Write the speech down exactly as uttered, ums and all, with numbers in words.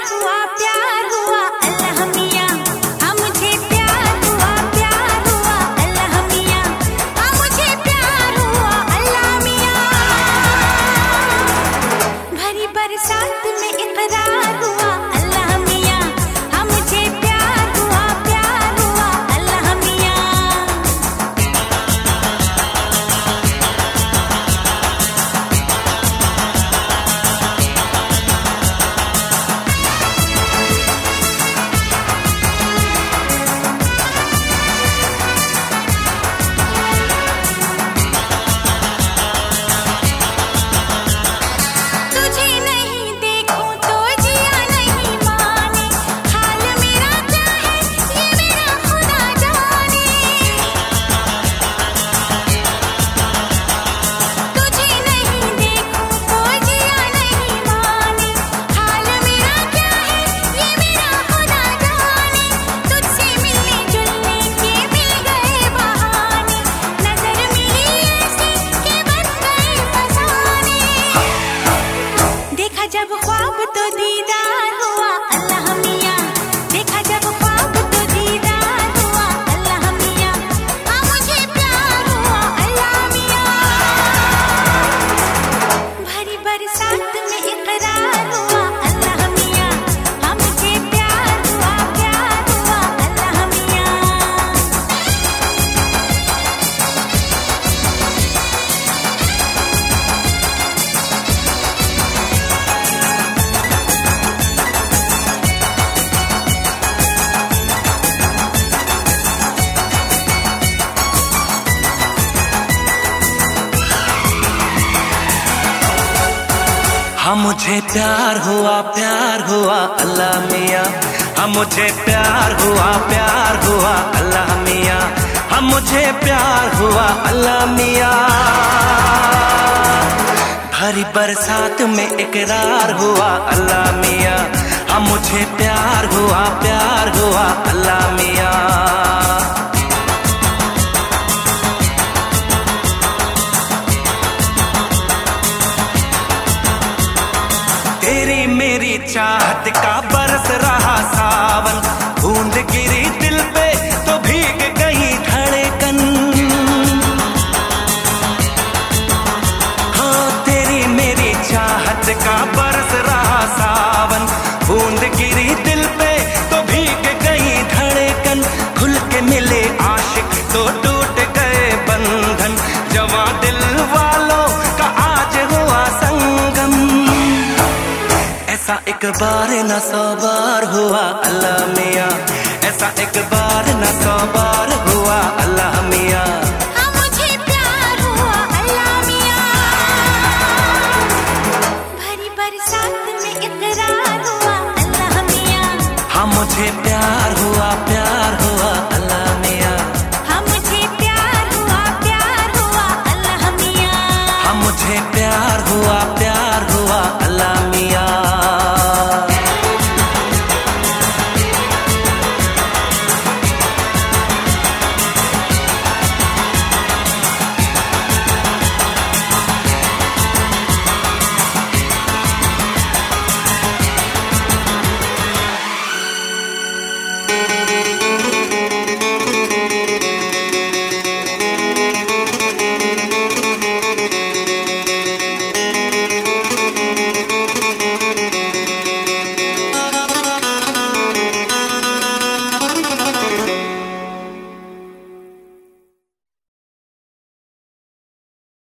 हुआ प्यार हुआ अल्लाह मियां, हाँ मुझे प्यार हुआ प्यार हुआ अल्लाह मियां, हाँ मुझे प्यार हुआ अल्लाह मियां। भरी बरसात में इकरार हुआ अल्लाह मियां, हाँ मुझे प्यार हुआ प्यार हुआ अल्लाह मियां। तुझे नहीं देखूं तो जिया नहीं माने, हाल मेरा क्या है ये मेरा खुदा जाने। तुझे नहीं देखूं तो जिया नहीं माने, हाल मेरा क्या है ये मेरा खुदा जाने। तुझसे मिलने जुलने के मिल गए बहाने, नजर मिली ऐसी के बन गए फसाने। देखा जब ख्वाब तो दीदार हुआ अल्लाह मियां, देखा जब ख्वाब तो दीदार हुआ अल्लाह मियां, हाँ मुझे प्यार हुआ अल्लाह मियां। भरी बरसात में इकरार हुआ अल्लाह मियां, हाँ मुझे प्यार हुआ प्यार हुआ अल्लाह मियां। हाँ मुझे प्यार हुआ प्यार हुआ अल्लाह मियां, हाँ मुझे प्यार हुआ प्यार हुआ अल्लाह मियां, हाँ मुझे प्यार हुआ अल्लाह मियां। भरी बरसात में इकरार हुआ अल्लाह मियां, हाँ मुझे प्यार हुआ प्यार हुआ अल्लाह मियां। तेरी मेरी चाहत का बरस रहा सावन, बूंद गिरी दिल पे तो भीग गई धड़कन। हाँ तेरी मेरी चाहत का बरस रहा सावन, बूंद गिरी दिल पे तो भीग गई धड़कन। खुल के मिले आशिक तो टूट गए बंधन, जवां दिल वालों का आज हुआ संगम। ऐसा एक बार न सौ बार हुआ अल्लाह मियां, ऐसा एक बार न सौ बार हुआ अल्लाह मियां। हाँ मुझे प्यार हुआ अल्लाह मियां। भरी बरसात में इकरार हुआ अल्लाह मियां, हाँ मुझे प्यार